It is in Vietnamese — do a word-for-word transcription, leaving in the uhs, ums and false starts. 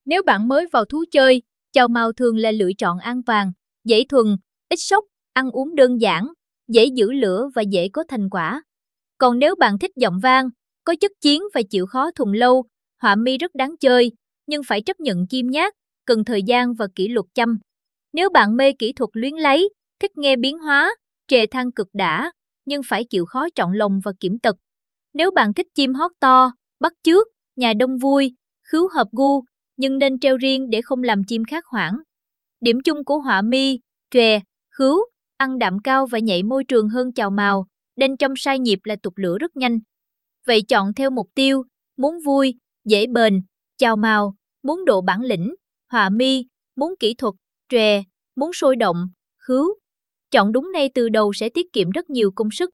Nếu bạn mới vào thú chơi, chào mào thường là lựa chọn an toàn, dễ thuần, ít sốc, ăn uống đơn giản, dễ giữ lửa và dễ có thành quả. Còn nếu bạn thích giọng vang, có chất chiến và chịu khó thuần lâu, họa mi rất đáng chơi, nhưng phải chấp nhận chim nhát, cần thời gian và kỷ luật chăm. Nếu bạn mê kỹ thuật luyến lấy, thích nghe biến hóa, trề than cực đã, nhưng phải chịu khó chọn lồng và kiểm tật. Nếu bạn thích chim hót to, bắt chước, nhà đông vui, khứu hợp gu, nhưng nên treo riêng để không làm chim khác hoảng. Điểm chung của họa mi, trè, khứu, ăn đạm cao và nhạy môi trường hơn chào mào, nên trong sai nhịp là tục lửa rất nhanh. Vậy chọn theo mục tiêu, muốn vui, dễ bền, chào mào, muốn độ bản lĩnh, họa mi, muốn kỹ thuật, trè, muốn sôi động, khứu. Chọn đúng ngay từ đầu sẽ tiết kiệm rất nhiều công sức.